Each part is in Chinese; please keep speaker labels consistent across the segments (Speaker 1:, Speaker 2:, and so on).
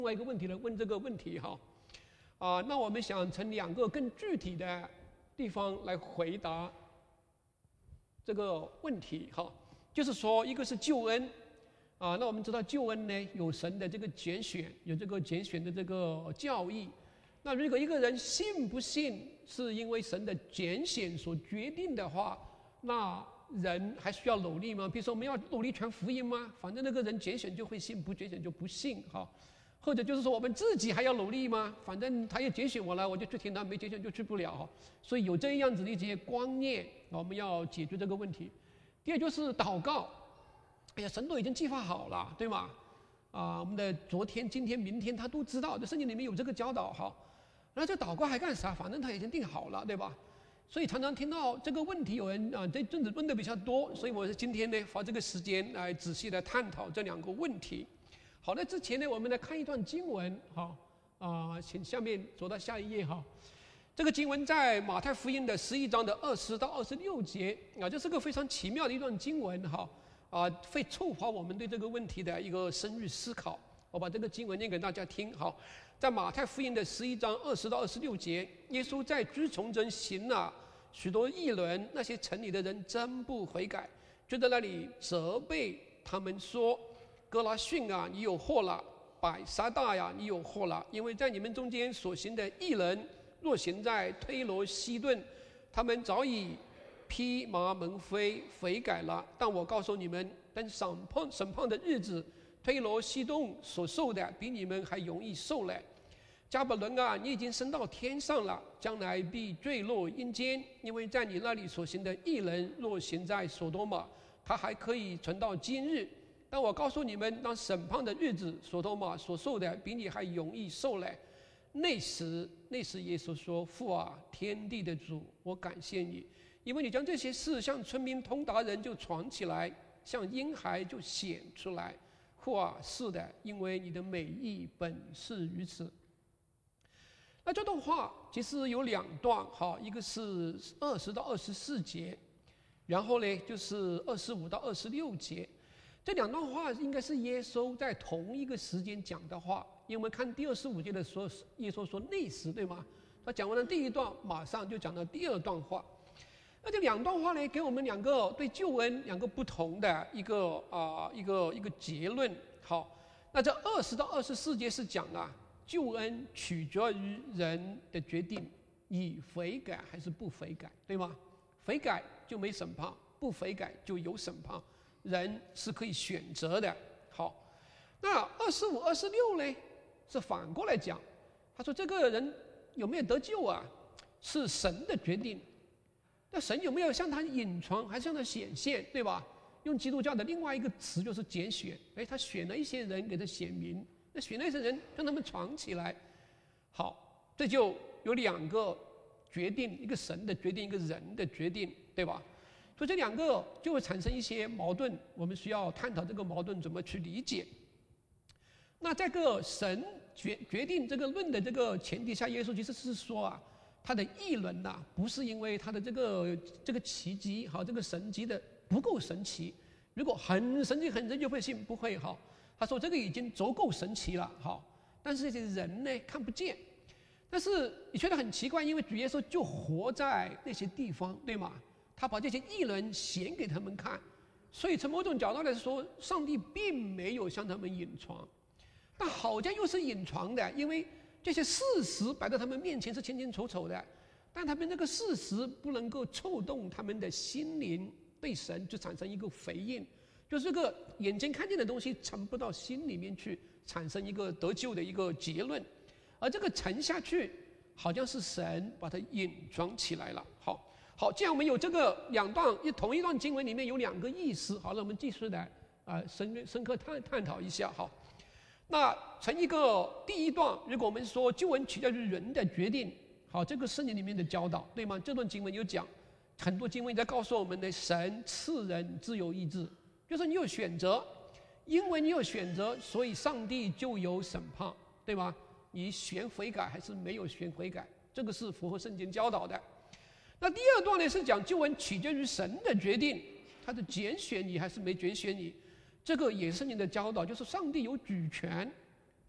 Speaker 1: 另外一个问题来问这个问题哈，那我们想从两个更具体的地方来回答这个问题哈，就是说一个是救恩那我们知道救恩呢有神的这个拣选，有这个拣选的这个教义。那如果一个人信不信是因为神的拣选所决定的话，那人还需要努力吗？比如说我们要努力传福音吗？反正那个人拣选就会信，不拣选就不信哈。或者就是说我们自己还要努力吗？反正他也拣选我了，我就去听他，没拣选就去不了。所以有这样子的一些观念，我们要解决这个问题。第二就是祷告，哎呀，神都已经计划好了，对吗？我们的昨天、今天、明天他都知道，这圣经里面有这个教导哈。那这祷告还干啥？反正他已经定好了，对吧？所以常常听到这个问题，有人这阵子问的比较多，所以我今天呢花这个时间来仔细的探讨这两个问题。好，那之前呢，我们来看一段经文，请下面走到下一页哈。这个经文在马太福音的11章的20到26节这是个非常奇妙的一段经文哈，会触发我们对这个问题的一个深入思考。我把这个经文念给大家听。好，在马太福音的11章20到26节，耶稣在诸城中行了许多异能，那些城里的人真不悔改，就在那里责备他们说：哥拉汛啊，你有祸了；百撒大呀，你有祸了！因为在你们中间所行的异人，若行在推罗西顿，他们早已披麻蒙灰悔改了。但我告诉你们，等审判的日子，推罗西顿所受的比你们还容易受嘞。加百伦啊，你已经升到天上了，将来必坠落阴间，因为在你那里所行的异人，若行在所多玛，他还可以存到今日。但我告诉你们，当审判的日子，所多玛所受的比你还容易受嘞。那时耶稣说：父啊，天地的主，我感谢你，因为你将这些事向村民通达人就传起来，向婴孩就显出来。父啊，是的，因为你的美意本是如此。那这段话其实有两段一个是20到24节，然后呢就是25到26节。这两段话应该是耶稣在同一个时间讲的话，因为我们看第25节的时候，耶稣说那时，对吗？他讲完了第一段，马上就讲到第二段话。那这两段话呢，给我们两个对救恩两个不同的一个结论。好，那这20到24节是讲救恩取决于人的决定，你悔改还是不悔改，对吗？悔改就没审判，不悔改就有审判。人是可以选择的。好，那25、26呢，是反过来讲。他说这个人有没有得救是神的决定。那神有没有向他隐藏，还是向他显现，对吧？用基督教的另外一个词就是拣选。他选了一些人给他显明，那选了一些人让他们传起来。好，这就有两个决定，一个神的决定，一个人的决定，对吧？所以这两个就会产生一些矛盾，我们需要探讨这个矛盾怎么去理解。那这个神决定这个论的这个前提下，耶稣其实是说他的异能不是因为他的这个奇迹这个神迹的不够神奇，如果很神奇很神就会信，不会他说这个已经足够神奇了但是这些人呢看不见。但是你觉得很奇怪，因为主耶稣就活在那些地方，对吗？他把这些异人显给他们看，所以从某种角度来说，上帝并没有向他们隐藏，但好像又是隐藏的，因为这些事实摆在他们面前是清清楚楚的，但他们这个事实不能够触动他们的心灵，对神就产生一个回应，就是这个眼睛看见的东西沉不到心里面去，产生一个得救的一个结论，而这个沉下去，好像是神把它隐藏起来了。好，既然我们有这个两段，同一段经文里面有两个意思，好了，我们继续来深刻探讨一下。好，那从一个第一段，如果我们说救恩取决于人的决定，好，这个圣经里面的教导，对吗？这段经文有讲，很多经文在告诉我们的，神赐人自由意志，就是你有选择，因为你有选择，所以上帝就有审判，对吗？你选悔改还是没有选悔改，这个是符合圣经教导的。那第二段呢是讲救恩取决于神的决定，他是拣选你还是没拣选你，这个也是你的教导，就是上帝有主权，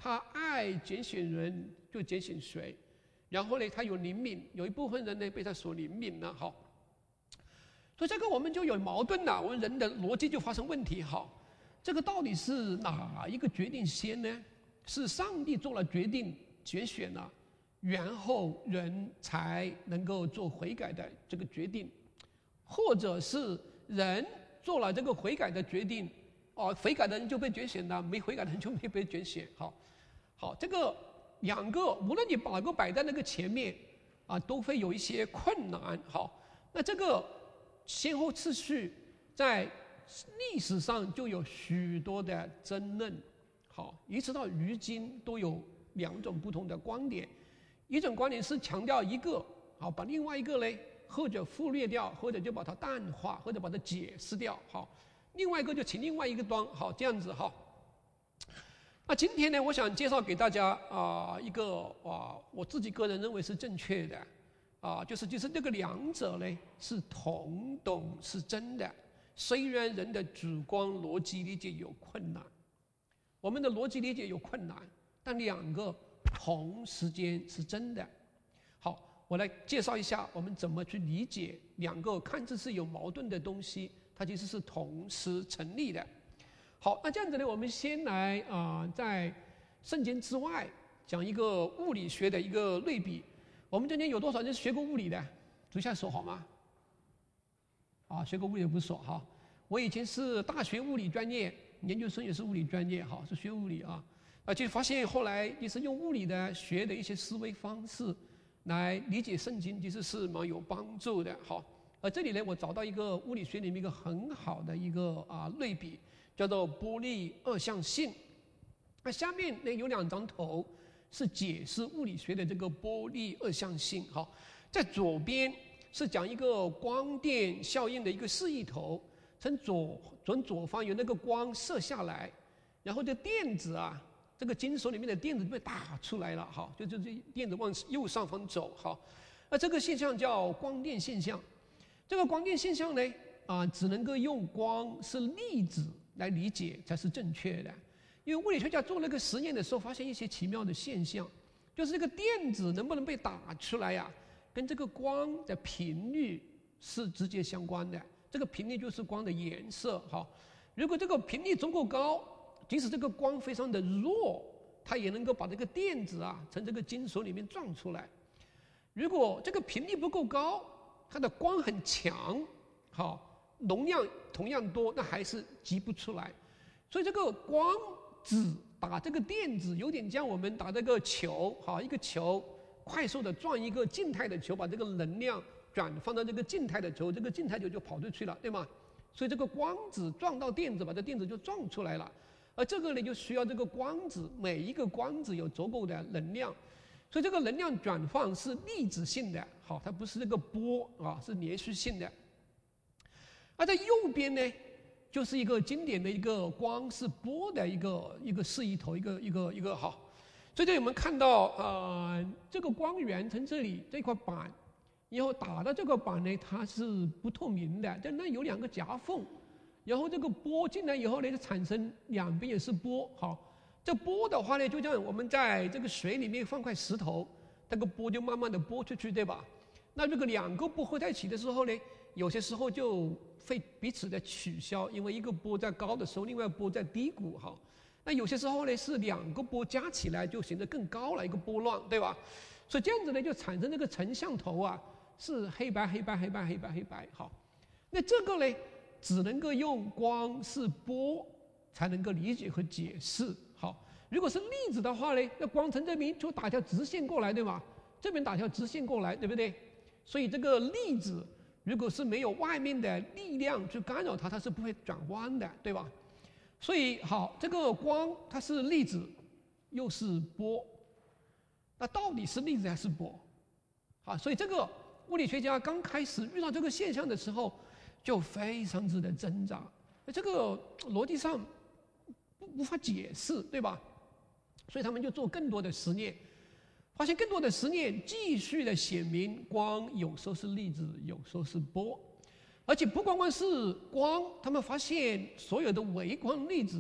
Speaker 1: 他爱拣选人就拣选谁，然后呢，他有灵敏，有一部分人呢被他所灵敏了，好。所以这个我们就有矛盾了，我们人的逻辑就发生问题，好。这个到底是哪一个决定先呢？是上帝做了决定拣选了，然后人才能够做悔改的这个决定，或者是人做了这个悔改的决定，悔改的人就被拣选了，没悔改的人就没被拣选，好，这个两个无论你把个摆在那个前面都会有一些困难，好。那这个先后次序在历史上就有许多的争论，好，一直到如今都有两种不同的观点。一种观点是强调一个，好，把另外一个呢，或者忽略掉，或者就把它淡化，或者把它解释掉，好。另外一个就请另外一个端，好，这样子，好。那今天呢，我想介绍给大家一个我自己个人认为是正确的就是这个两者呢是同等是真的，虽然人的主观逻辑理解有困难，我们的逻辑理解有困难，但两个同时间是真的。好，我来介绍一下我们怎么去理解两个看似是有矛盾的东西，它其实是同时成立的。好，那这样子呢，我们先来在圣经之外讲一个物理学的一个类比。我们今天有多少人学过物理的？举下手好吗？学过物理不是手哈。我以前是大学物理专业，研究生也是物理专业，好，是学物理就发现后来也是用物理的学的一些思维方式来理解圣经，其实是蛮有帮助的，好。这里呢，我找到一个物理学里面一个很好的一个类比。叫做波粒二象性。那下面呢有两张图是解释物理学的这个波粒二象性。好，在左边是讲一个光电效应的一个示意图，从左方有那个光射下来，然后这电子这个金属里面的电子被打出来了，好，就这电子往右上方走，好，那这个现象叫光电现象。这个光电现象呢只能够用光是粒子来理解才是正确的，因为物理学家做那个实验的时候，发现一些奇妙的现象，就是这个电子能不能被打出来跟这个光的频率是直接相关的。这个频率就是光的颜色，好，如果这个频率足够高，即使这个光非常的弱，它也能够把这个电子从这个金属里面撞出来。如果这个频率不够高，它的光很强，好，容量同样多，那还是击不出来。所以这个光子打这个电子，有点像我们打这个球，好，一个球快速的撞一个静态的球，把这个能量转放到这个静态的球，这个静态球就跑出去了，对吗？所以这个光子撞到电子，把这电子就撞出来了。而这个呢，就需要这个光子，每一个光子有足够的能量，所以这个能量转换是粒子性的，好，它不是这个波是连续性的。而在右边呢，就是一个经典的一个光是波的一个示意图，一个好。所以这里我们看到这个光源从这里这块板，然后打到这个板呢，它是不透明的，但那有两个夹缝，然后这个波进来以后呢，就产生两边也是波，好，这波的话呢，就像我们在这个水里面放块石头，这个波就慢慢的波出去，对吧？那这个两个波合在一起的时候呢，有些时候就会彼此的取消，因为一个波在高的时候，另外一个波在低谷，好。那有些时候呢，是两个波加起来就显得更高了，一个波浪，对吧？所以这样子呢，就产生这个成像头是黑白，好。那这个呢，只能够用光是波才能够理解和解释，好。如果是粒子的话呢，那光从这边就打条直线过来，对吧？这边打条直线过来，对不对？所以这个粒子如果是没有外面的力量去干扰它，它是不会转弯的，对吧？所以好，这个光它是粒子又是波，那到底是粒子还是波？好，所以这个物理学家刚开始遇到这个现象的时候，就非常之的挣扎，这个逻辑上无法解释，对吧？所以他们就做更多的实验，发现更多的实验继续的显明光有时候是粒子，有时候是波，而且不光光是光，他们发现所有的微光粒子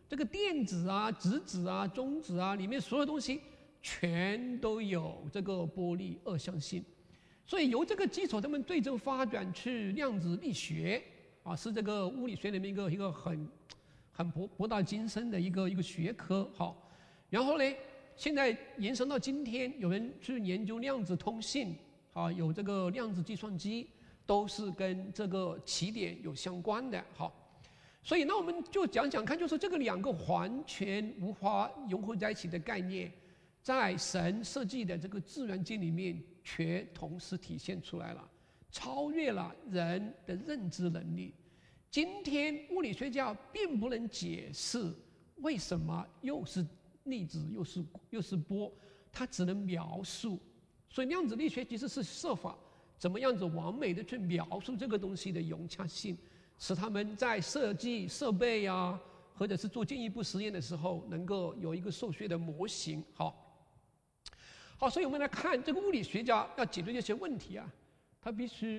Speaker 1: 这个电子啊、质子啊、中子啊，里面所有东西全都有这个波粒二象性。所以由这个基础，他们最终发展去量子力学啊，是这个物理学里面一个很博大精深的一个学科。好，然后呢，现在延伸到今天，有人去研究量子通信啊，有这个量子计算机，都是跟这个起点有相关的。好，所以那我们就讲讲看，就是这个两个完全无法融合在一起的概念，在神设计的这个自然界里面，却同时体现出来了，超越了人的认知能力。今天物理学家并不能解释为什么又是粒子又是波，它只能描述。所以量子力学其实是设法怎么样子完美的去描述这个东西的融洽性，使他们在设计设备啊，或者是做进一步实验的时候，能够有一个数学的模型。好，所以我们来看这个物理学家要解决这些问题啊，他必须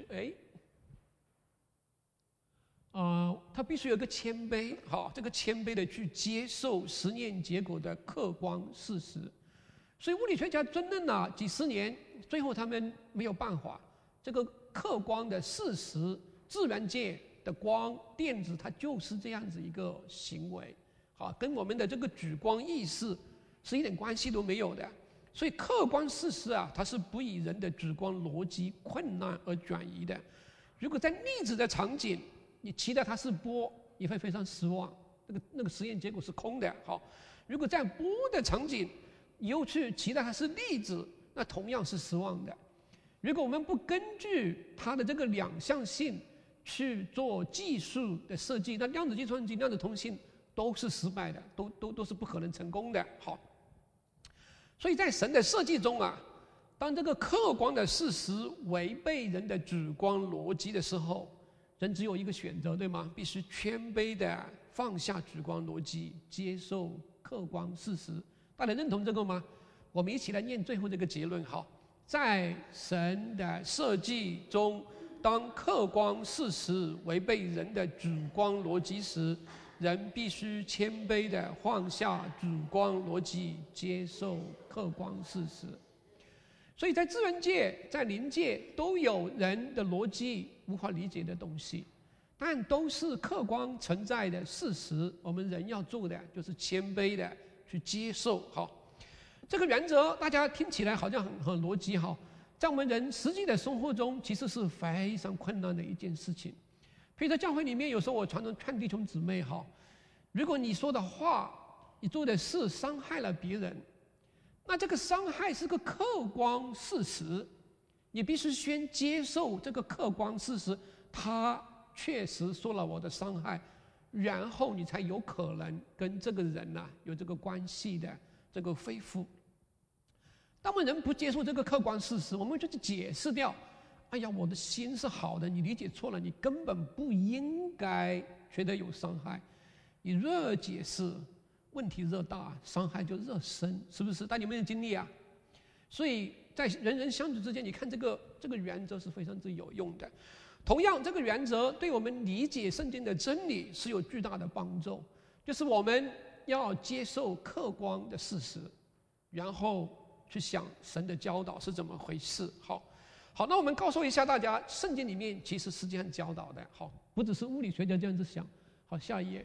Speaker 1: 他必须有个谦卑，这个谦卑的去接受实验结果的客观事实。所以物理学家争论了几十年，最后他们没有办法，这个客观的事实，自然界的光、电子，它就是这样子一个行为，跟我们的这个主观意识是一点关系都没有的。所以客观事实啊，它是不以人的主观逻辑困难而转移的。如果在粒子的场景，你期待它是波，你会非常失望，那个实验结果是空的。如果在波的场景，你又去期待它是粒子，那同样是失望的。如果我们不根据它的这个两象性去做技术的设计，那量子计算机、量子通信都是失败的，都是不可能成功的。所以在神的设计中啊，当这个客观的事实违背人的主观逻辑的时候，人只有一个选择，对吗？必须谦卑的放下主观逻辑，接受客观事实。大家认同这个吗？我们一起来念最后这个结论。在神的设计中，当客观事实违背人的主观逻辑时，人必须谦卑地放下主观逻辑，接受客观事实。所以在自然界、在灵界都有人的逻辑无法理解的东西，但都是客观存在的事实。我们人要做的就是谦卑地去接受。这个原则大家听起来好像很逻辑，在我们人实际的生活中，其实是非常困难的一件事情。比如在教会里面，有时候我常常劝弟兄姊妹，如果你说的话、你做的事伤害了别人，那这个伤害是个客观事实，你必须先接受这个客观事实，他确实受了我的伤害，然后你才有可能跟这个人有这个关系的这个恢复。当我们人不接受这个客观事实，我们就去解释掉，哎呀，我的心是好的，你理解错了，你根本不应该觉得有伤害。你越解释，问题越大，伤害就越深，是不是？大家有没有经历啊？所以在人人相处之间，你看这个原则是非常之有用的。同样，这个原则对我们理解圣经的真理是有巨大的帮助，就是我们要接受客观的事实，然后去想神的教导是怎么回事。好，那我们告诉一下大家，圣经里面其实是这样教导的。不只是物理学家这样子想。下一页。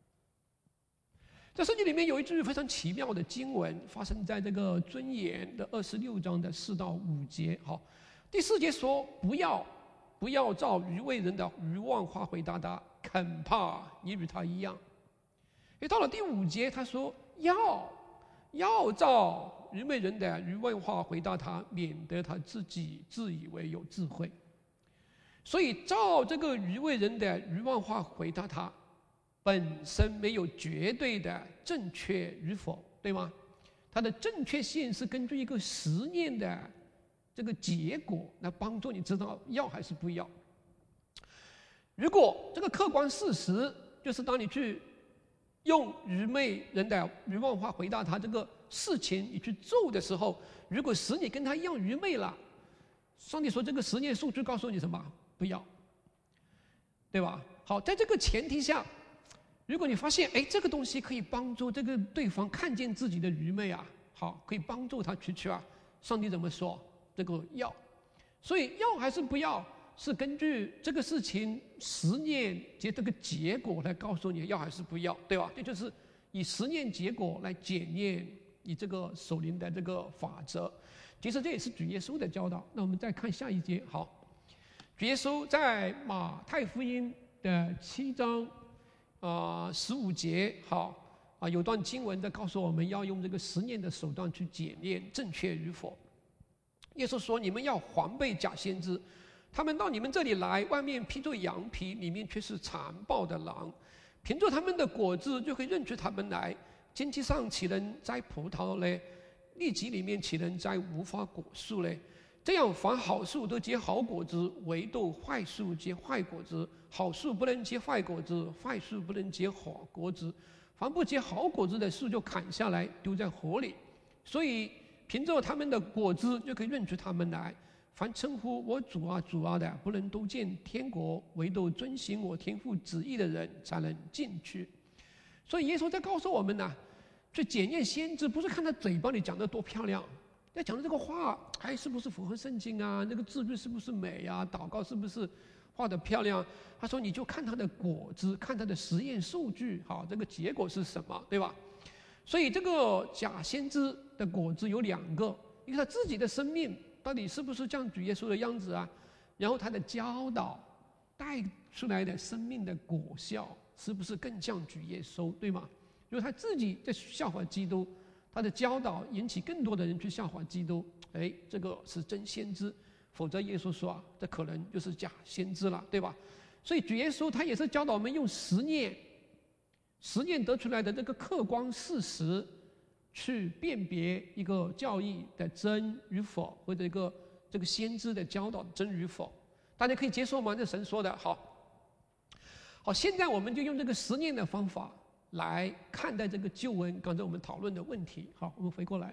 Speaker 1: 在圣经里面有一句非常奇妙的经文，发生在这个箴言的26章的4到5节。第4节说：不要照愚昧人的愚妄话回答他，恐怕你与他一样。到了第5节，他说要照愚昧人的愚妄话回答他，免得他自己自以为有智慧。所以照这个愚昧人的愚妄话回答他，本身没有绝对的正确与否，对吗？它的正确性是根据一个实验的这个结果来帮助你知道要还是不要。如果这个客观事实就是当你去用愚昧人的愚妄话回答他这个事情你去做的时候，如果使你跟他一样愚昧了，上帝说这个实验数据告诉你什么？不要，对吧？好，在这个前提下， 如果你发现，哎，这个东西可以帮助这个对方看见自己的愚昧啊，好，可以帮助他去啊，上帝怎么说？这个要，所以要还是不要，是根据这个事情实验及这个结果来告诉你要还是不要，对吧？这就是以实验结果来检验你这个守灵的这个法则。其实这也是主耶稣的教导。那我们再看下一节，好，主耶稣在马太福音的7章15节，好有段经文在告诉我们要用这个实验的手段去检验正确与否。耶稣说：“你们要防备假先知，他们到你们这里来，外面披着羊皮，里面却是残暴的狼。凭着他们的果子就可以认出他们来。荆棘上岂能摘葡萄呢？荆棘里面岂能摘无花果树呢？这样，凡好树都结好果子，唯独坏树结坏果子。好树不能结坏果子，坏树不能结好果子。凡不结好果子的树，就砍下来丢在火里。所以，凭着他们的果子就可以认出他们来。凡称呼我主啊主啊的，不能都见天国，唯独遵行我天父旨意的人才能进去。”所以耶稣在告诉我们呢，去检验先知，不是看他嘴巴里讲的多漂亮，要讲的这个话，哎，是不是符合圣经啊？那个字句是不是美啊？祷告是不是画得漂亮？他说，你就看他的果子，看他的实验数据，好，这个结果是什么，对吧？所以这个假先知的果子有2个，一个他自己的生命到底是不是像主耶稣的样子啊？然后他的教导带出来的生命的果效是不是更像主耶稣，对吗？如果他自己在效法基督，他的教导引起更多的人去效法基督，哎，这个是真先知。否则耶稣说啊，这可能就是假先知了，对吧？所以主耶稣他也是教导我们用实验得出来的这个客观事实去辨别一个教义的真与否，或者一个这个先知的教导真与否。大家可以接受吗？这神说的。好，现在我们就用这个实验的方法来看待这个救恩，刚才我们讨论的问题。好，我们回过来。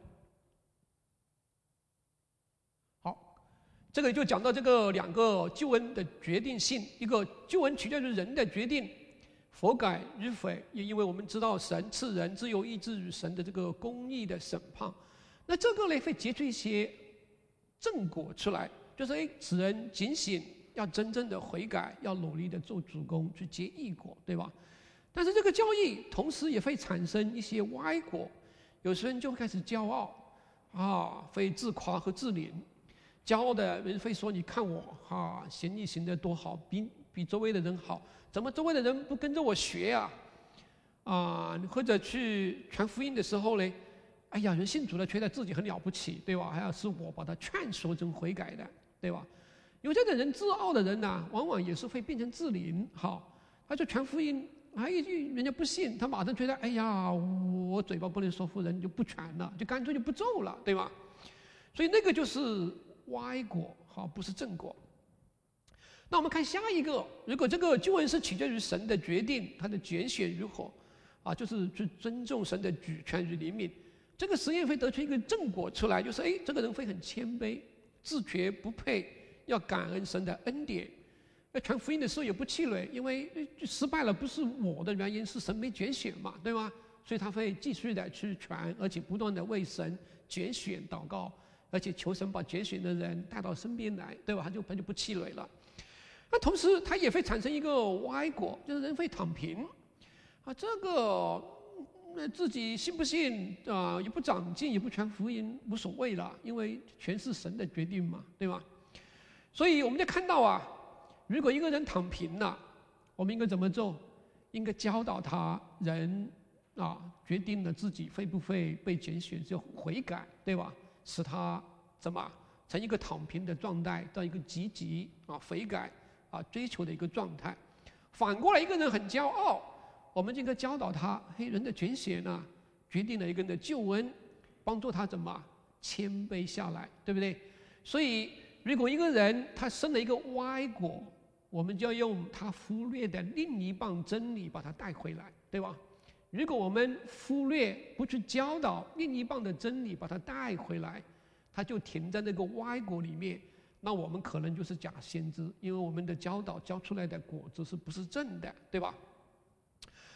Speaker 1: 好，这个就讲到这个2个救恩的决定性，一个救恩取决于人的决定，否改与否，也因为我们知道神赐人自由意志与神的这个公义的审判，那这个呢会结出一些正果出来，就是使人警醒，要真正的悔改，要努力的做主工去结义果，对吧？但是这个教义同时也会产生一些歪果，有些人就会开始骄傲会自夸和自怜。骄傲的人会说：“你看我行义行得多好，比周围的人好，怎么周围的人不跟着我学呀？”或者去传福音的时候呢，哎呀，人信主了，觉得自己很了不起，对吧？还要是我把他劝说成悔改的，对吧？有这种人自傲的人呢，往往也是会变成自怜。他就传福音，一句人家不信，他马上觉得，哎呀，我嘴巴不能说服人，就不传了，就干脆就不做了，对吧？所以那个就是歪果，不是正果。那我们看下一个，如果这个救恩是取决于神的决定，他的拣选如何，就是去尊重神的主权与灵敏，这个实验会得出一个正果出来，就是这个人会很谦卑，自觉不配，要感恩神的恩典。传福音的时候也不气馁，因为失败了不是我的原因，是神没拣选嘛，对吗？所以他会继续的去传，而且不断的为神拣选祷告，而且求神把拣选的人带到身边来，对吧？他就不气馁了。那同时他也会产生一个歪果，就是人会躺平，这个自己信不信也不长进，也不传福音，无所谓了，因为全是神的决定嘛，对吧？所以我们就看到如果一个人躺平了，我们应该怎么做？应该教导他人决定了自己会不会被拣选，就悔改，对吧？使他怎么从一个躺平的状态到一个积极悔改追求的一个状态。反过来，一个人很骄傲，我们就应该教导他，人的拣选决定了一个人的救恩，帮助他怎么谦卑下来，对不对？所以如果一个人他生了一个歪果，我们就要用他忽略的另一半真理把他带回来，对吧？如果我们忽略不去教导另一半的真理把他带回来，他就停在那个歪果里面，那我们可能就是假先知，因为我们的教导教出来的果子是不是正的，对吧？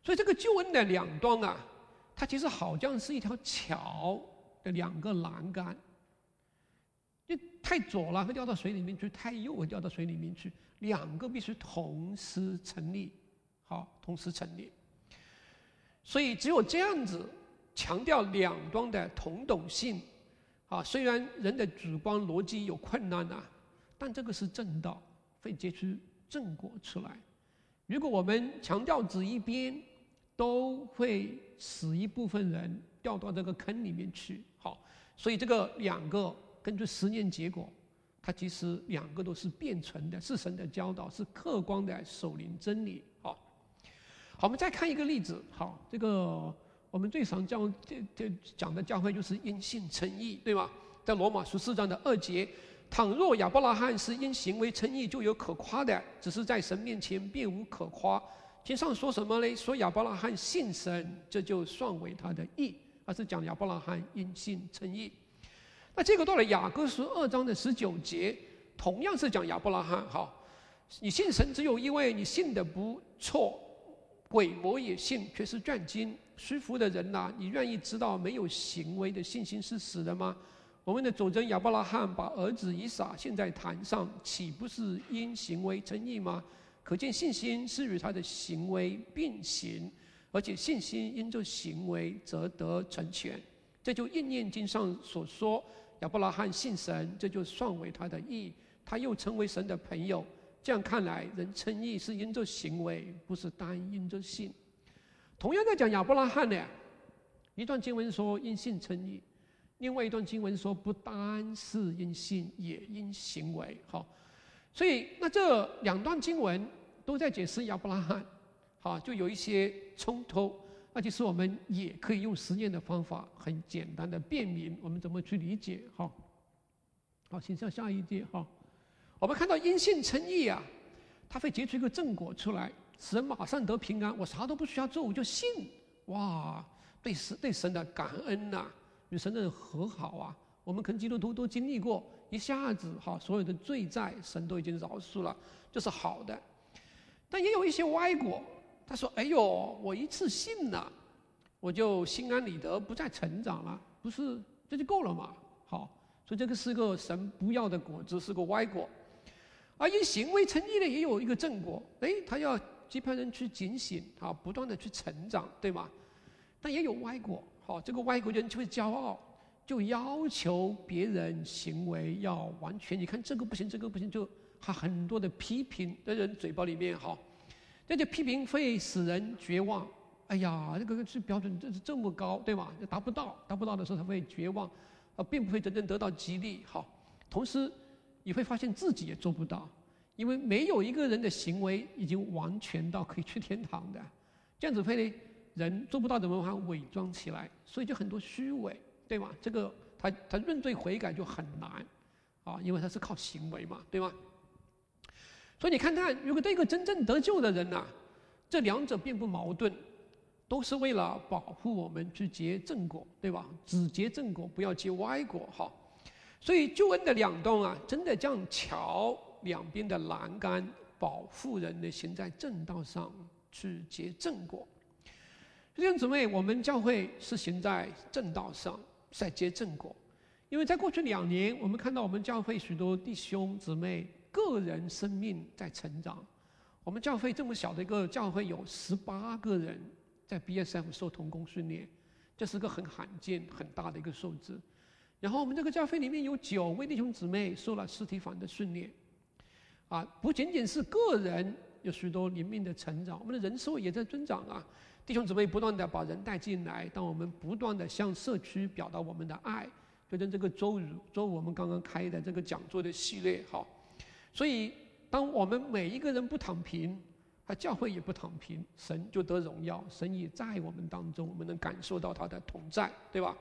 Speaker 1: 所以这个救恩的两端啊，它其实好像是一条桥的两个栏杆。就太左了会掉到水里面去，太右会掉到水里面去，两个必须同时成立，好，同时成立。所以只有这样子强调两端的同等性，啊，虽然人的主观逻辑有困难啊，但这个是正道，会结出正果出来。如果我们强调只一边，都会使一部分人掉到这个坑里面去。好，所以这个两个根据实验结果，它其实两个都是并存的，是神的教导，是客观的守灵真理。好，我们再看一个例子。好，这个我们最常讲的教会就是因信称义，对吧？在罗马书4章的2节，倘若亚伯拉罕是因行为称义，就有可夸的，只是在神面前并无可夸。经上说什么呢？说亚伯拉罕信神，这就算为他的义，而是讲亚伯拉罕因信称义。那这个到了雅各书2章的19节，同样是讲亚伯拉罕。好，你信神只有一位，你信的不错，鬼魔也信，却是战惊。虚浮的人呐，你愿意知道没有行为的信心是死的吗？我们的祖宗亚伯拉罕把儿子以撒献在坛上，岂不是因行为称义吗？可见信心是与他的行为并行，而且信心因着行为则得成全。这就应验经上所说，亚伯拉罕信神，这就算为他的义，他又成为神的朋友。这样看来，人称义是因着行为，不是单因着信。同样在讲亚伯拉罕呢，一段经文说因信称义，另外一段经文说不单是因信，也因行为。好，所以那这两段经文都在解释亚伯拉罕，好，就有一些冲突。那其实我们也可以用实验的方法，很简单的辨明我们怎么去理解。好，请上下一页。好，我们看到因信称义啊，它会结出一个正果出来，使人马上得平安。我啥都不需要做，我就信，哇，对神的感恩呐，与神的和好啊。我们可能基督徒都经历过，一下子所有的罪债神都已经饶恕了，这是好的。但也有一些歪果，他说：“哎呦，我一次信了，我就心安理得，不再成长了，不是这就够了嘛？”好，所以这个是个神不要的果子，是个歪果。而因行为称义的也有一个正果，他要期盼人去警醒，不断的去成长，对吗？但也有歪果，这个歪果人就会骄傲，就要求别人行为要完全。你看这个不行，这个不行，就很多的批评的人嘴巴里面。这些批评会使人绝望。哎呀，这个标准这么高，对吗？达不到的时候他会绝望，并不会真正得到激励。同时你会发现自己也做不到，因为没有一个人的行为已经完全到可以去天堂的。这样子会人做不到的文化伪装起来，所以就很多虚伪，对吗？这个他认罪悔改就很难因为他是靠行为嘛，对吗？所以你看看，如果对一个真正得救的人呐，这两者并不矛盾，都是为了保护我们去结正果，对吧？只结正果，不要结歪果。所以救恩的两端啊，真的将桥两边的栏杆保护人的行在正道上去结正果。弟兄姊妹，我们教会是行在正道上，在结正果。因为在过去2年，我们看到我们教会许多弟兄姊妹个人生命在成长。我们教会这么小的一个教会，有18个人在 BSF 受同工训练，这是个很罕见、很大的一个数字。然后我们这个教会里面有9位弟兄姊妹受了实体法的训练，不仅仅是个人有许多灵命的成长，我们的人数也在增长啊。弟兄姊妹不断的把人带进来，当我们不断的向社区表达我们的爱，就跟这个周五我们刚刚开的这个讲座的系列。所以当我们每一个人不躺平，教会也不躺平，神就得荣耀，神也在我们当中，我们能感受到他的同在，对吧？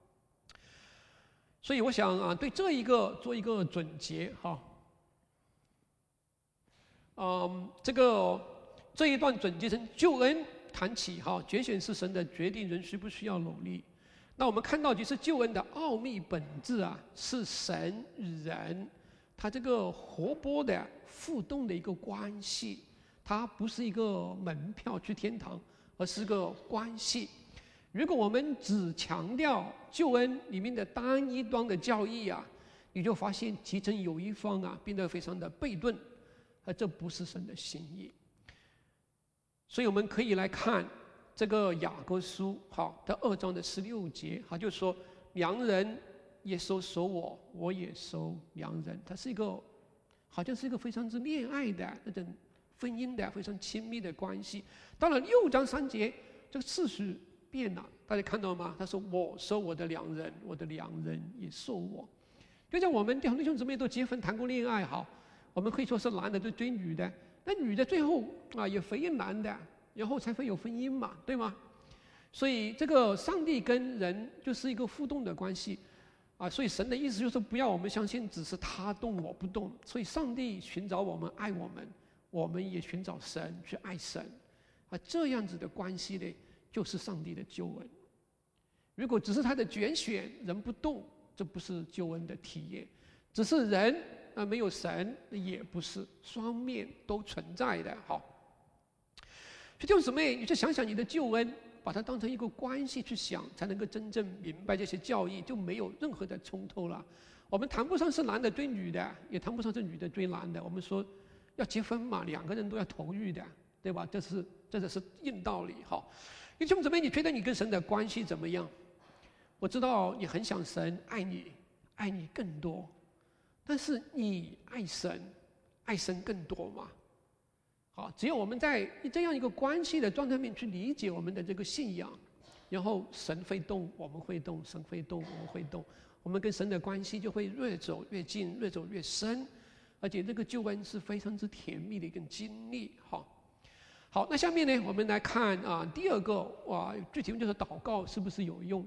Speaker 1: 所以我想对这一个做一个总结。这一段总结成救恩谈起，拣选是神的决定，人需不需要努力？那我们看到，其实救恩的奥秘本质是神与人他这个活泼的互动的一个关系，它不是一个门票去天堂， 而是个关系。如果我们只强调救恩里面的单一端的教义啊，你就发现其中有一方啊变得非常的悖论，而这不是神的心意。所以我们可以来看这个雅各书好的2章的16节，就说良人也收我，我也收良人。它是一个好像是一个非常之恋爱的那种婚姻的非常亲密的关系。到了6章3节，这个次序变了，大家看到吗？他说我收我的良人，我的良人也收我。就像我们弟兄姊妹都结婚谈过恋爱，好，我们可以说是男的追女的，那女的最后也回应男的，然后才会有婚姻嘛，对吗？所以这个上帝跟人就是一个互动的关系所以神的意思就是不要我们相信只是他动我不动，所以上帝寻找我们爱我们，我们也寻找神去爱神这样子的关系呢，就是上帝的救恩。如果只是他的拣选，人不动，这不是救恩的体验。只是人没有神，也不是，双面都存在的。好，所以弟兄姊妹，你去想想你的救恩，把它当成一个关系去想，才能够真正明白这些教义，就没有任何的冲突了。我们谈不上是男的追女的，也谈不上是女的追男的。我们说要结婚嘛，两个人都要投入的，对吧？这是硬道理。好，弟兄姊妹，你觉得你跟神的关系怎么样？我知道你很想神爱你更多，但是你爱神更多吗？好，只有我们在这样一个关系的状态面去理解我们的这个信仰，然后神会动，我们会动；神会动，我们会动。我们跟神的关系就会越走越近，越走越深，而且这个救恩是非常之甜蜜的一个经历。好，那下面呢，我们来看第二个具体就是祷告是不是有用？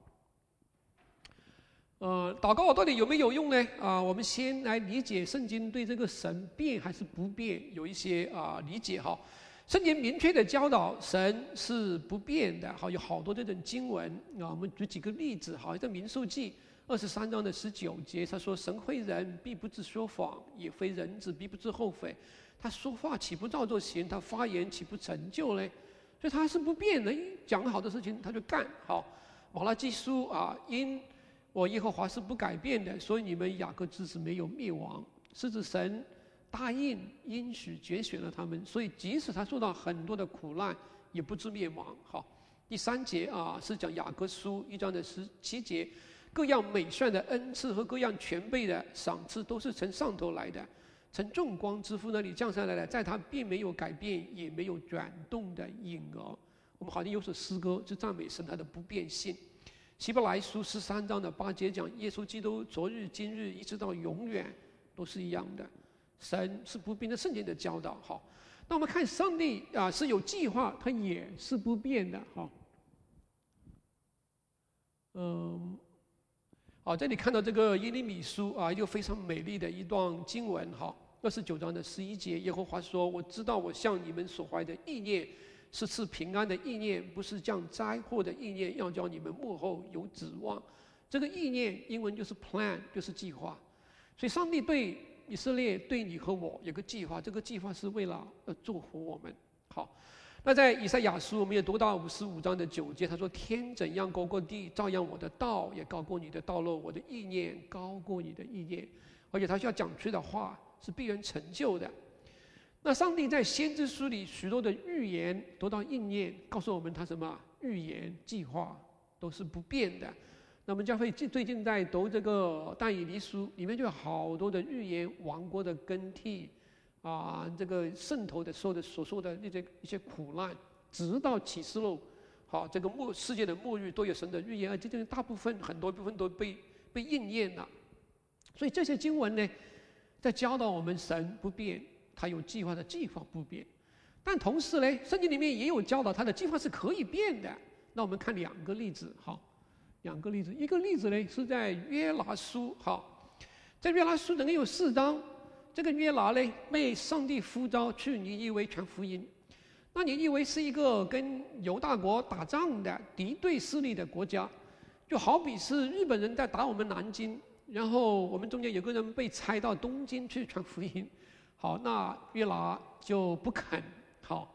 Speaker 1: 祷告到底有没有用呢？我们先来理解圣经对这个神变还是不变有一些理解。圣经明确的教导神是不变的。有好多这种经文我们举几个例子。在民数记23章的19节，他说：“神非人，必不致说谎；也非人子，必不致后悔。他说话岂不照着行？他发言岂不成就呢？”所以他是不变的，讲好的事情他就干。马拉基书因我耶和华是不改变的，所以你们雅各支是没有灭亡，是指神答应应许拣选了他们，所以即使他受到很多的苦难，也不致灭亡。第3节是讲雅各书1章的17节，各样美善的恩赐和各样全备的赏赐都是从上头来的，从众光之父那里降下来的，在他并没有改变也没有转动的影儿。我们好像有首诗歌就赞美神他的不变性。希伯来书13章的8节讲，耶稣基督昨日今日一直到永远都是一样的，神是不变的，圣经的教导。那我们看上帝是有计划，他也是不变的。这里看到这个耶利米书一个非常美丽的一段经文。29章的11节，耶和华说：“我知道我向你们所怀的意念是赐平安的意念，不是降灾祸的意念，要叫你们幕后有指望。”这个意念英文就是 plan， 就是计划。所以上帝对以色列、对你和我有个计划，这个计划是为了祝福我们。那在以赛亚书我们也读到55章的9节，他说：“天怎样高过地，照样我的道也高过你的道路，我的意念高过你的意念。”而且他需要讲出的话是必然成就的。那上帝在先知书里许多的预言得到应验，告诉我们他什么？预言计划都是不变的。那我们教会最近在读这个但以理书，里面就有好多的预言王国的更替这个圣头的所说的一些苦难，直到启示录这个世界的末日都有神的预言，而这些大部分很多部分都被应验了。所以这些经文呢，在教导我们神不变，他有计划的计划不变。但同时呢，圣经里面也有教导他的计划是可以变的。那我们看两个例子。一个例子呢是在约拿书。在约拿书里面有4章，这个约拿呢被上帝呼召去尼尼微传福音。那尼尼微是一个跟犹大国打仗的敌对势力的国家，就好比是日本人在打我们南京，然后我们中间有个人被差到东京去传福音。那约拿就不肯。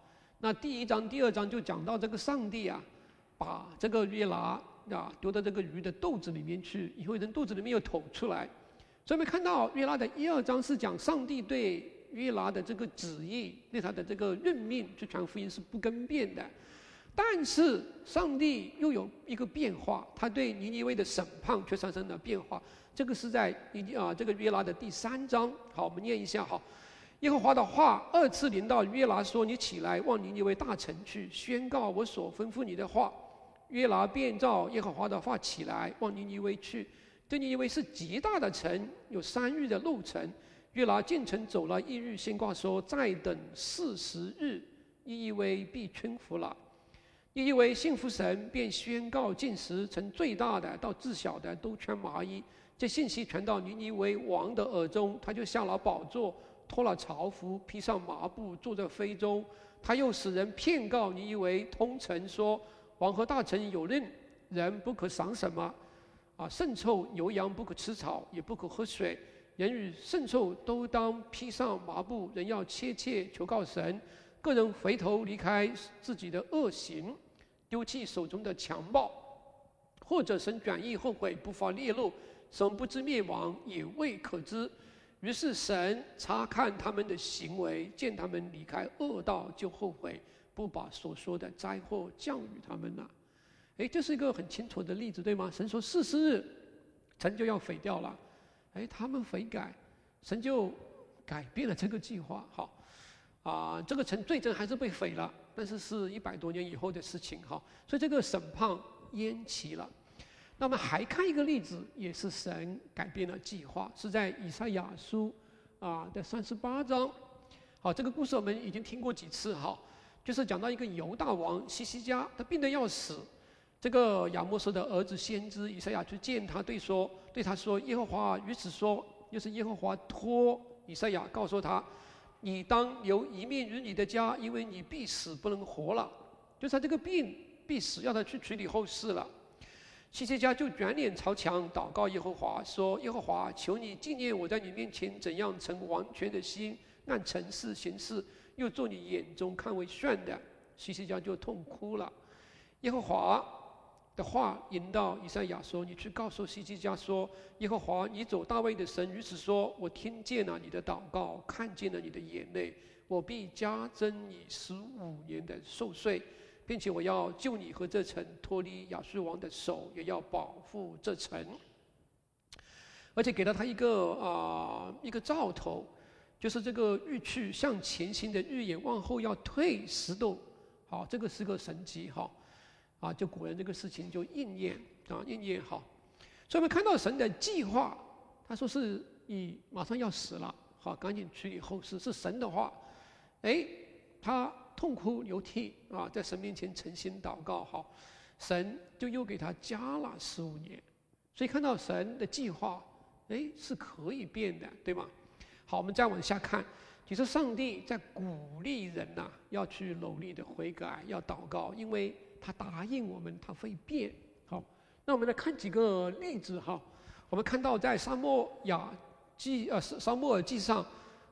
Speaker 1: 那第1章、第2章就讲到这个上帝啊，把这个约拿啊丢到这个鱼的肚子里面去，以后人肚子里面又吐出来。所以我们看到约拿的1、2章是讲上帝对约拿的这个旨意，对他的这个任命去传福音是不更变的。但是上帝又有一个变化，他对尼尼微的审判却产生了变化。这个是在这个约拿的第3章。好，我们念一下哈。耶和华的话2次临到约拿说：“你起来，往尼尼微大城去，宣告我所吩咐你的话。”约拿便照耶和华的话起来，往尼尼微去。这尼尼微是极大的城，有3日的路程。约拿进城走了1日，宣告说：“再等40日，尼尼微必屈服了。”尼尼微信服神，便宣告禁食，从最大的到至小的都穿麻衣。这信息传到尼尼微王的耳中，他就下了宝座，脱了朝服，披上麻布，坐在妃中。他又使人骗告尼尼微通城说：“王和大臣有令，人不可赏什么，牲畜牛羊不可吃草，也不可喝水。人与牲畜都当披上麻布，人要切切求告神，个人回头离开自己的恶行，丢弃手中的强暴，或者神转意后悔，不发烈怒，神不知灭亡，也未可知。于是神察看他们的行为，见他们离开恶道，就后悔，不把所说的灾祸降与他们了。”这是一个很清楚的例子，对吗？神说40日，城就要毁掉了。他们悔改，神就改变了这个计划。好，这个城最终还是被毁了，但是是100多年以后的事情。哈，所以这个审判延期了。那么还看一个例子，也是神改变了计划，是在以赛亚书的38章。好，这个故事我们已经听过几次。哈，就是讲到一个犹大王西西家，他病得要死。这个亚摩斯的儿子先知以赛亚去见他，对他说：“耶和华如此说，就是耶和华托以赛亚告诉他，你当留一面于你的家，因为你必死不能活了。”就是他这个病必死，要他去处理后事了。西西家就转脸朝墙祷告耶和华说：“耶和华，求你纪念我在你面前怎样成完全的心，按诚实行事，又做你眼中看为善的。”西西家就痛哭了。耶和华的话引导以赛亚说：“你去告诉西西家说，耶和华你走大卫的神如此说：我听见了你的祷告，看见了你的眼泪，我必加增你15年的寿岁，并且我要救你和这城脱离亚述王的手，也要保护这城。”而且给了他一个兆头，就是这个日去向前行的日眼往后要退10度。好，这个是个神迹。好，就果然这个事情就应验好。所以我们看到神的计划，他说是你马上要死了，好，赶紧处理后事，是神的话。他痛哭流涕在神面前诚心祷告，好，神就又给他加了15年。所以看到神的计划，是可以变的，对吗？好，我们再往下看，其实上帝在鼓励人要去努力的悔改，要祷告，因为他答应我们，他会变。好，那我们来看几个例子。哈，我们看到在撒母耳记上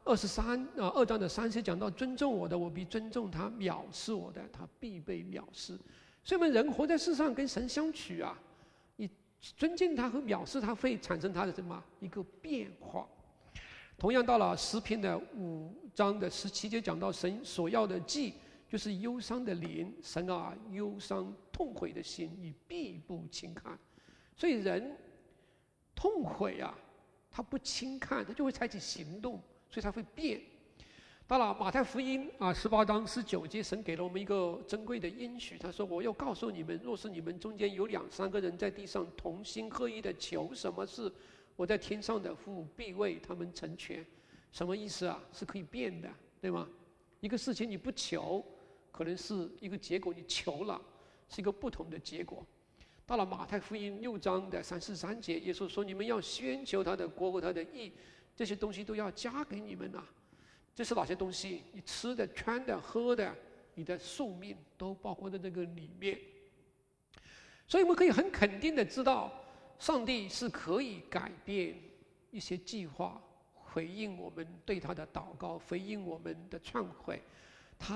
Speaker 1: 2章的30讲到：“尊重我的，我必尊重他；藐视我的，他必被藐视。”所以我们人活在世上跟神相处你尊敬他和藐视他，会产生他的什么一个变化。同样到了诗篇的5章的17节讲到，神所要的祭就是忧伤的灵，神忧伤痛悔的心，你必不轻看。所以人痛悔他不轻看，他就会采取行动，所以他会变。到了马太福音18章19节，神给了我们一个珍贵的应许，他说：“我要告诉你们，若是你们中间有2、3个人在地上同心合意的求什么事，我在天上的父必为他们成全。”什么意思是可以变的，对吗？一个事情你不求，可能是一个结果；你求了，是一个不同的结果。到了马太福音6章的33节，耶稣说：“你们要先求他的国和他的义，这些东西都要加给你们这是哪些东西？你吃的、穿的、喝的，你的寿命都包括在这个里面。所以我们可以很肯定的知道，上帝是可以改变一些计划，回应我们对他的祷告，回应我们的忏悔。他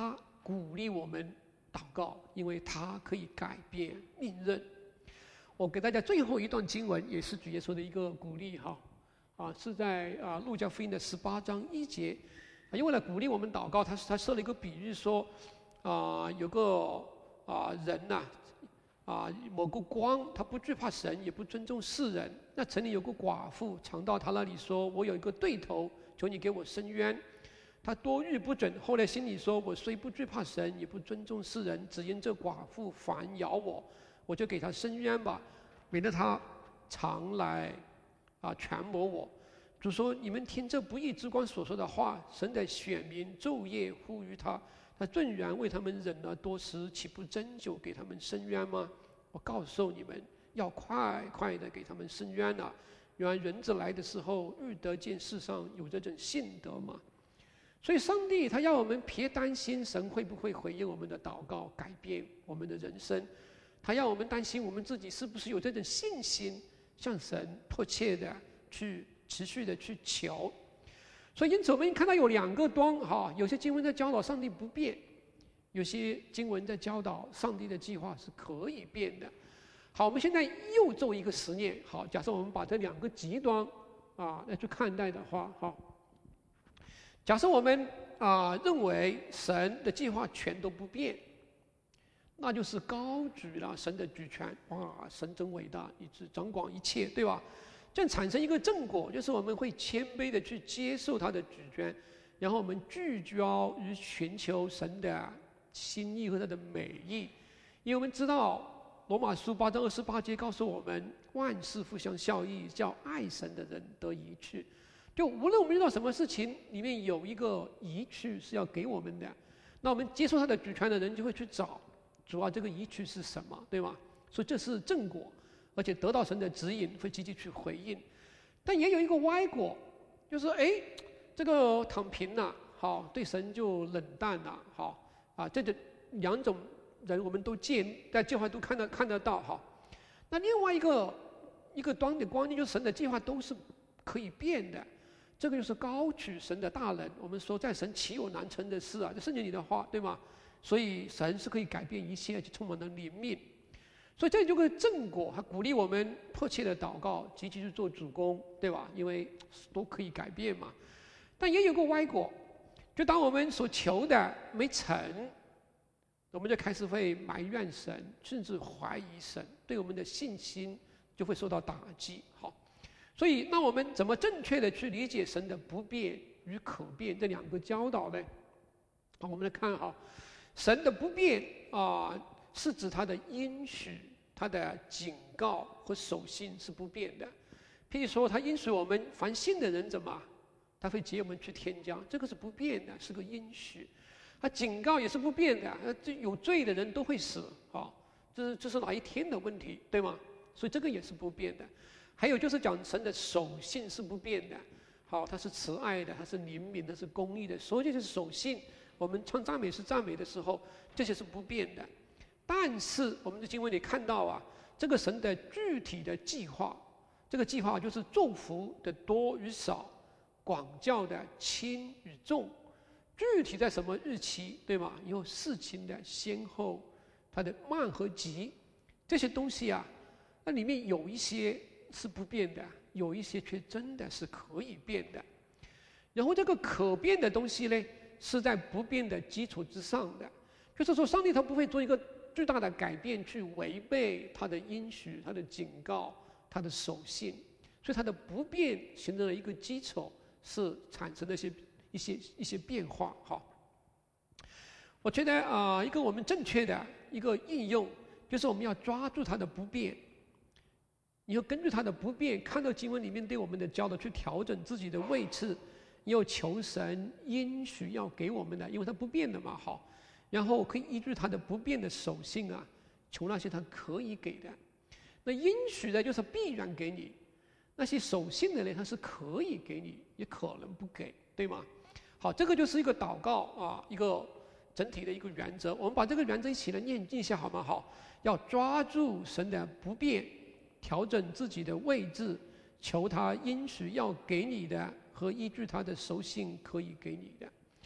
Speaker 1: 鼓励我们祷告，因为他可以改变命运。我给大家最后一段经文，也是主耶稣的一个鼓励哈，是在路加福音的18章1节，因为来鼓励我们祷告，他设了一个比喻说，有个人呐，某个光，他不惧怕神，也不尊重世人。那城里有个寡妇，常到他那里说：“我有一个对头，求你给我伸冤。”他多欲不准，后来心里说：“我虽不惧怕神，也不尊重世人，只因这寡妇反咬我，我就给他伸冤吧，免得他常来权谋我。”主说：“你们听这不义之光所说的话，神的选民昼夜呼吁他，他纵然为他们忍了多时，岂不针灸给他们伸冤吗？我告诉你们，要快快的给他们伸冤了。原来人子来的时候，欲得见世上有这种信德吗？”所以上帝他要我们别担心神会不会回应我们的祷告，改变我们的人生。他要我们担心我们自己是不是有这种信心，向神迫切的去持续的去求。所以因此我们看到有2个端有些经文在教导上帝不变，有些经文在教导上帝的计划是可以变的。好，我们现在又做一个实验。好，假设我们把这2个极端来去看待的话，假设我们认为神的计划全都不变，那就是高举了神的主权，神真伟大，以致掌管一切，对吧？这样产生一个正果，就是我们会谦卑的去接受他的主权，然后我们聚焦于寻求神的心意和他的美意。因为我们知道罗马书8章28节告诉我们，万事互相效益，叫爱神的人得益处。就无论我们遇到什么事情，里面有一个益处是要给我们的，那我们接受他的主权的人就会去找，主要这个益处是什么，对吗？所以这是正果，而且得到神的指引，会积极去回应。但也有一个歪果，就是这个躺平了，对神就冷淡了，这2种人我们都在计划都看得到。那另外一个端的观念就是神的计划都是可以变的。这个就是高举神的大能。我们说，在神岂有难成的事啊？这圣经里的话，对吗？所以神是可以改变一切，就充满了怜悯。所以这就是正果，还鼓励我们迫切的祷告，积极去做主工，对吧？因为都可以改变嘛。但也有个歪果，就当我们所求的没成，我们就开始会埋怨神，甚至怀疑神，对我们的信心就会受到打击。所以，那我们怎么正确的去理解神的不变与可变这2个教导呢？我们来看神的不变是指他的应许、他的警告和守信是不变的。譬如说，他应许我们凡信的人他会接我们去天家，这个是不变的，是个应许。他警告也是不变的，有罪的人都会死这是哪一天的问题，对吗？所以这个也是不变的。还有就是讲神的守信是不变的，他是慈爱的，他是怜悯的，是公义的，所以这就是守信。我们唱赞美诗赞美的时候，这些是不变的。但是我们在经文里看到这个神的具体的计划，这个计划就是祝福的多与少，广教的轻与重，具体在什么日期，对吗？有事情的先后，它的慢和急，这些东西那里面有一些是不变的，有一些却真的是可以变的。然后这个可变的东西呢，是在不变的基础之上的。就是说，上帝他不会做一个巨大的改变去违背他的应许、他的警告、他的守信，所以他的不变形成了一个基础，是产生了一些变化。我觉得一个我们正确的一个应用，就是我们要抓住他的不变。你要根据他的不变，看到经文里面对我们的教导，去调整自己的位置，要求神应许要给我们的，因为他不变的嘛，然后可以依据他的不变的守信求那些他可以给的。那应许的就是必然给你，那些守信的呢，他是可以给你，也可能不给，对吗？这个就是一个祷告一个整体的一个原则。我们把这个原则一起来念一下好吗？要抓住神的不变，调整自己的位置，求他应许要给你的和依据他的守信可以给你的。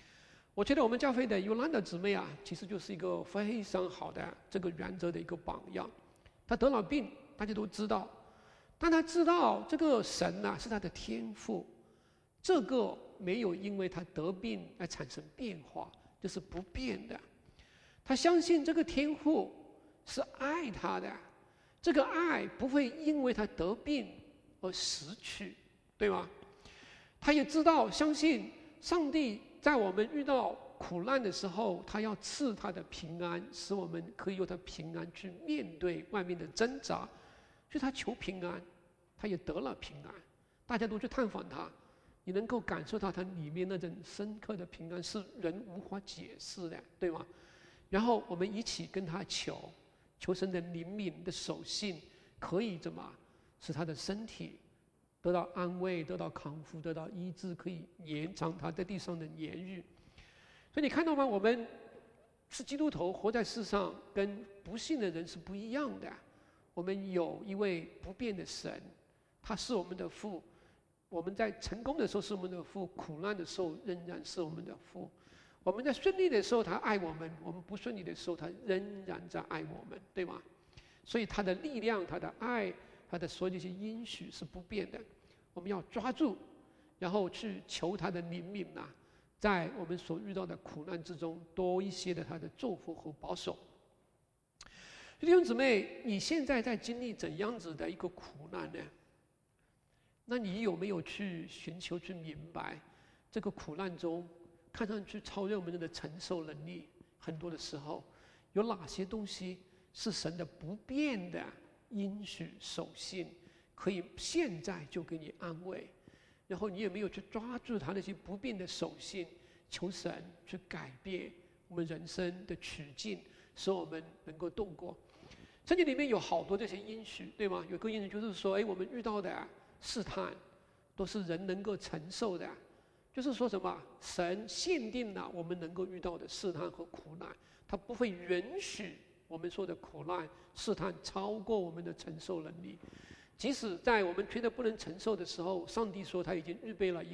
Speaker 1: 我觉得我们教会的尤兰的姊妹啊，其实就是一个非常好的这个原则的一个榜样。她得了病，大家都知道，但她知道这个神是她的天赋，这个没有因为她得病而产生变化，这是不变的。她相信这个天赋是爱她的，这个爱不会因为她得病而失去，对吗？她也知道，相信上帝在我们遇到苦难的时候，他要赐他的平安，使我们可以用他平安去面对外面的挣扎。所以他求平安，他也得了平安。大家都去探访他，你能够感受到他里面那种深刻的平安，是人无法解释的，对吗？然后我们一起跟他求神的灵敏的守信，可以怎么使他的身体得到安慰，得到康复，得到医治，可以延长他在地上的年日。所以你看到吗？我们是基督徒，活在世上，跟不信的人是不一样的。我们有一位不变的神，他是我们的父。我们在成功的时候是我们的父，苦难的时候仍然是我们的父。我们在顺利的时候他爱我们，我们不顺利的时候他仍然在爱我们，对吗？所以他的力量，他的爱，他的所有这些应许是不变的。我们要抓住，然后去求他的怜悯在我们所遇到的苦难之中多一些的他的祝福和保守。弟兄姊妹，你现在在经历怎样子的一个苦难呢？那你有没有去寻求去明白这个苦难中看上去超越我们的承受能力，很多的时候有哪些东西是神的不变的应许守信，可以现在就给你安慰？然后你有没有去抓住他那些不变的守信，求神去改变我们人生的处境，使我们能够度过？圣经里面有好多这些应许，对吗？有个应许就是说，我们遇到的试探都是人能够承受的，就是说什么？神限定了我们能够遇到的试探和苦难，他不会允许我们说的苦难试探超过我们的承受能力。即使在我们觉得不能承受的时候，上帝说他已经预备了一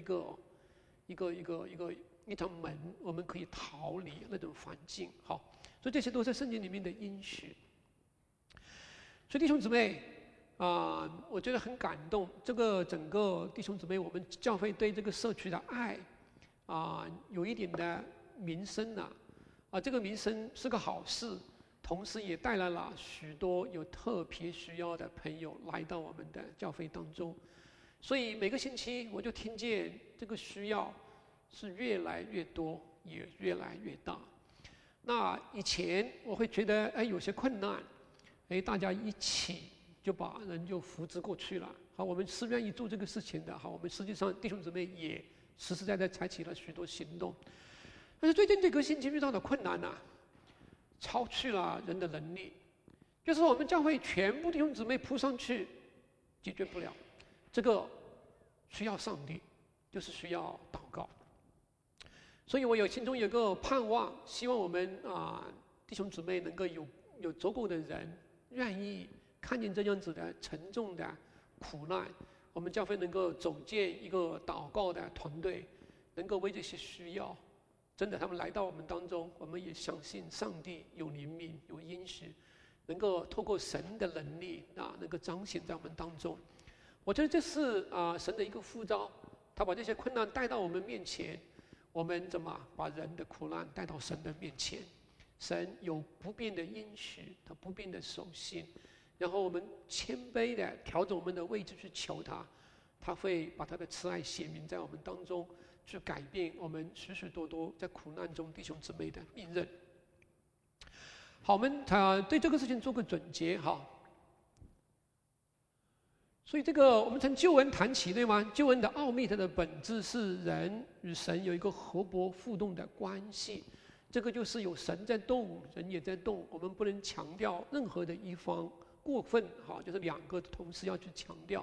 Speaker 1: 条门，我们可以逃离那种环境。好，所以这些都是圣经里面的应许。所以弟兄姊妹我觉得很感动。这个整个弟兄姊妹，我们教会对这个社区的爱有一点的名声这个名声是个好事。同时也带来了许多有特别需要的朋友来到我们的教会当中，所以每个星期我就听见这个需要是越来越多，也越来越大。那以前我会觉得有些困难，大家一起就把人就扶植过去了。好，我们是愿意做这个事情的。好，我们实际上弟兄姊妹也实实在在采取了许多行动。但是最近这个星期遇到的困难超去了人的能力，就是我们教会全部弟兄姊妹扑上去解决不了，这个需要上帝，就是需要祷告。所以我心中有个盼望，希望我们弟兄姊妹能够有足够的人愿意看见这样子的沉重的苦难，我们教会能够组建一个祷告的团队，能够为这些需要。真的，他们来到我们当中，我们也相信上帝有怜悯、有应许，能够透过神的能力能够彰显在我们当中。我觉得这是神的一个呼召，他把这些困难带到我们面前，我们怎么把人的苦难带到神的面前？神有不变的应许，他不变的守信，然后我们谦卑的调整我们的位置去求他，他会把他的慈爱显明在我们当中，去改变我们许许多多在苦难中弟兄姊妹的命运。好，我们对这个事情做个总结所以这个我们从救恩谈起，对吗？救恩的奥秘，它的本质是人与神有一个合拨互动的关系。这个就是有神在动，人也在动。我们不能强调任何的一方过分，就是两个同时要去强调。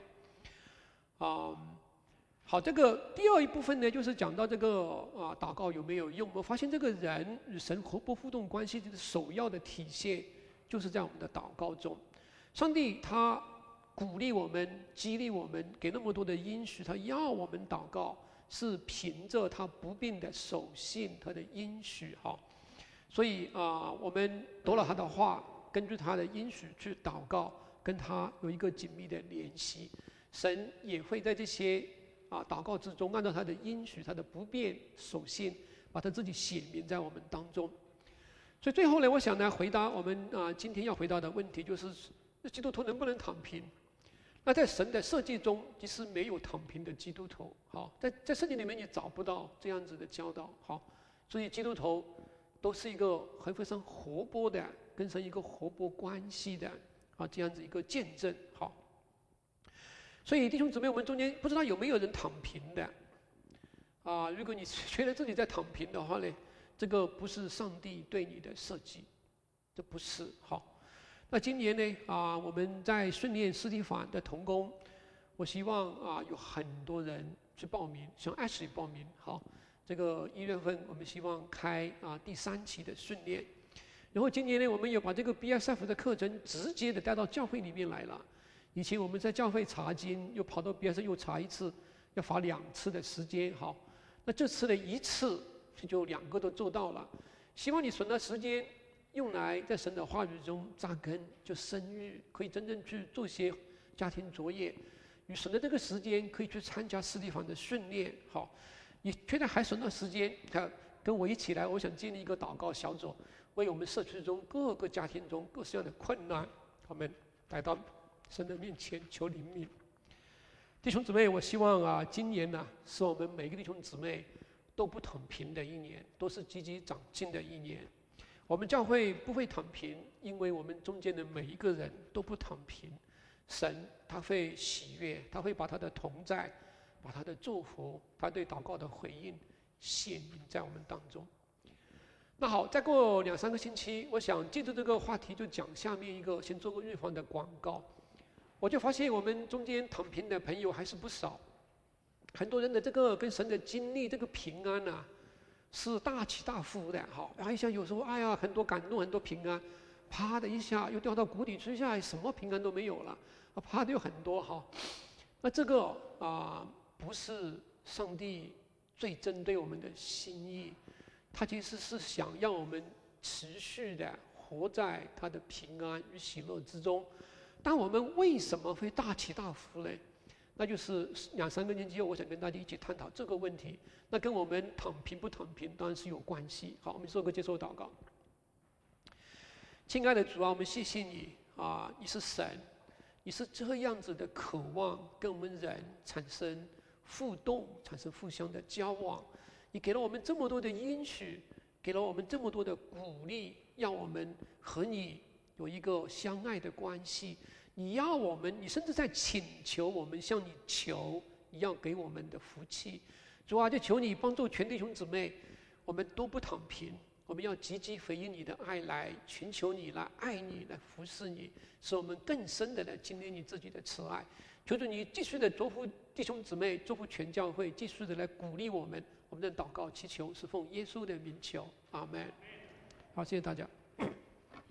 Speaker 1: 好，这个第二一部分呢，就是讲到这个祷告有没有用？我发现这个人与神合拨互动关系的首要的体现，就是在我们的祷告中。上帝他鼓励我们、激励我们，给那么多的应许，他要我们祷告， 是凭着他不变的守信，他的应许哈。所以我们读了他的话，根据他的应许去祷告，跟他有一个紧密的联系。神也会在这些祷告之中，按照他的应许，他的不变守信，把他自己显明在我们当中。所以最后呢，我想呢，回答我们今天要回答的问题，就是基督徒能不能躺平？那在神的设计中，其实没有躺平的基督徒。好，在圣经里面也找不到这样子的教导。好，所以基督徒都是一个非常活泼的，跟神一个活泼关系的这样子一个见证。好，所以弟兄姊妹，我们中间不知道有没有人躺平的如果你觉得自己在躺平的话呢，这个不是上帝对你的设计，这不是好。那今年呢我们在训练司提反的同工，我希望有很多人去报名，向Ashley报名。好，这个1月份我们希望开第3期的训练。然后今年呢，我们也把这个 BSF 的课程直接的带到教会里面来了。以前我们在教会查经，又跑到 BSF 又查一次，要花2次的时间。好，那这次呢1次就2个都做到了。希望你省的时间用来在神的话语中扎根，就生育，可以真正去做些家庭作业。你省的这个时间可以去参加司提反的训练。好，你觉得还省的时间，跟我一起来，我想建立一个祷告小组，为我们社区中各个家庭中各式样的困难，他们带到神的面前求怜悯。弟兄姊妹，我希望今年呢，是我们每个弟兄姊妹都不躺平的一年，都是积极长进的一年。我们教会不会躺平，因为我们中间的每一个人都不躺平。神他会喜悦，他会把他的同在，把他的祝福，他对祷告的回应显明在我们当中。那好，再过2-3个星期，我想借着这个话题就讲下面一个，先做个预防的广告。我就发现我们中间躺平的朋友还是不少，很多人的这个跟神的经历，这个平安是大起大伏的。好，一下有时候很多感动，很多平安，啪的一下又掉到谷底之下，什么平安都没有了，啪的有很多。好，那这个不是上帝最针对我们的心意，他其实是想让我们持续的活在他的平安与喜乐之中。但我们为什么会大起大伏呢？那就是2-3个星期后，我想跟大家一起探讨这个问题。那跟我们躺平不躺平当然是有关系。好，我们做个接受祷告。亲爱的主我们谢谢你你是神，你是这样子的渴望跟我们人产生互动，产生互相的交往。你给了我们这么多的应许，给了我们这么多的鼓励，让我们和你有一个相爱的关系。你要我们，你甚至在请求我们向你求，你要给我们的福气。主就求你帮助全弟兄姊妹，我们都不躺平，我们要积极回应你的爱，来寻求你，来爱你，来服侍你，使我们更深的来经历你自己的慈爱。求主你继续的祝福弟兄姊妹，祝福全教会，继续的来鼓励我们。我们的祷告祈求是奉耶稣的名求，阿们。好，谢谢大家。